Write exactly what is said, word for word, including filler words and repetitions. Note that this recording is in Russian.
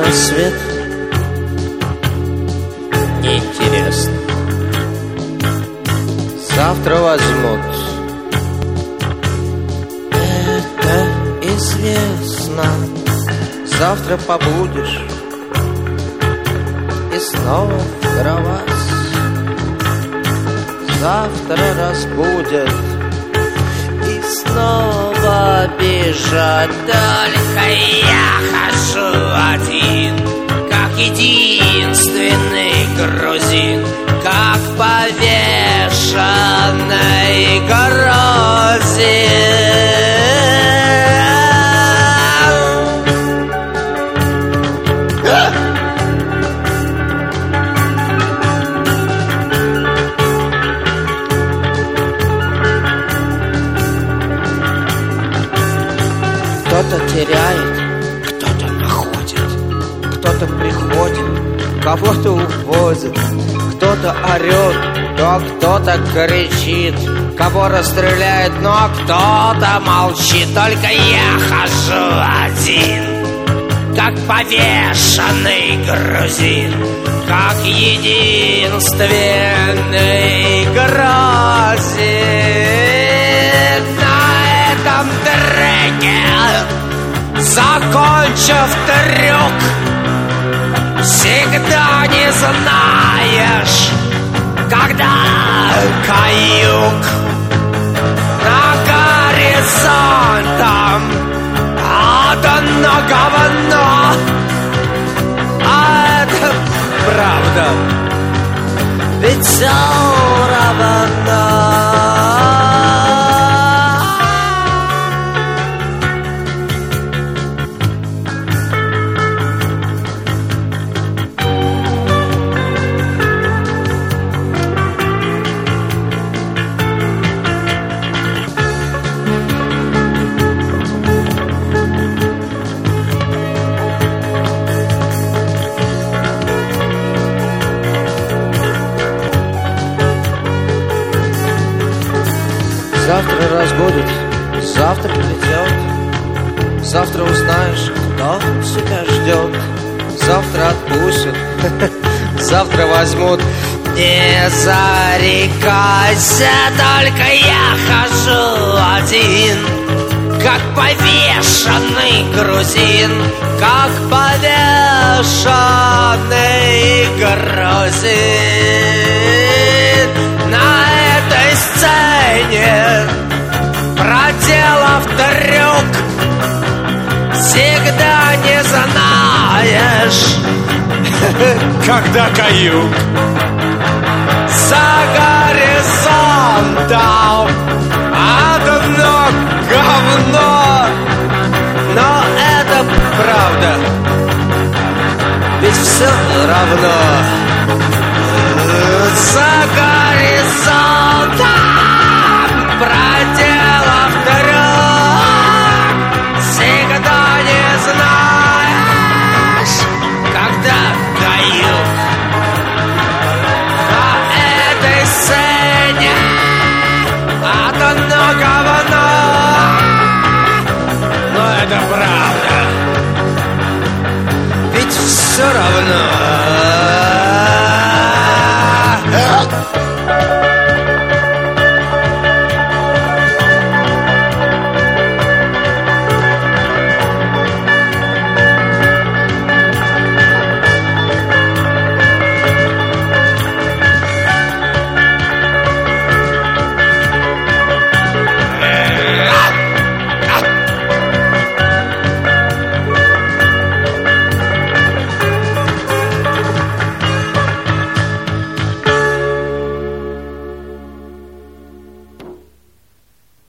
рассвет неинтересно. Завтра возьмут. Это известно. Завтра побудешь и снова в кровать. Завтра разбудят и снова бежать. Только я хожу один, как единственный грузин, как повешенный грузин. Кто-то теряет, кто-то находит, кто-то приходит, кого-то увозит, кто-то орет, то кто-то кричит, кого расстреляет, но кто-то молчит. Только я хожу один, как повешенный грузин, как единственный грузин. На этом треке, закончив трюк, всегда не знаешь, когда каюк на горизонтом одно говно. А это правда, ведь все равно. Завтра разбудит, завтра придет, завтра узнаешь, кто тебя ждет. Завтра отпустят, завтра возьмут. Не зарекайся, только я хожу один, как повешенный грузин, как повешенный грузин. На этой сцене, проделав трюк, всегда не знаешь, когда каюк за горизонтом одно говно. Но это правда, ведь все равно. За горизонтом, проделав трюк, всегда не знаешь, когда каюк. На этой сцене одно говно. Но это правда.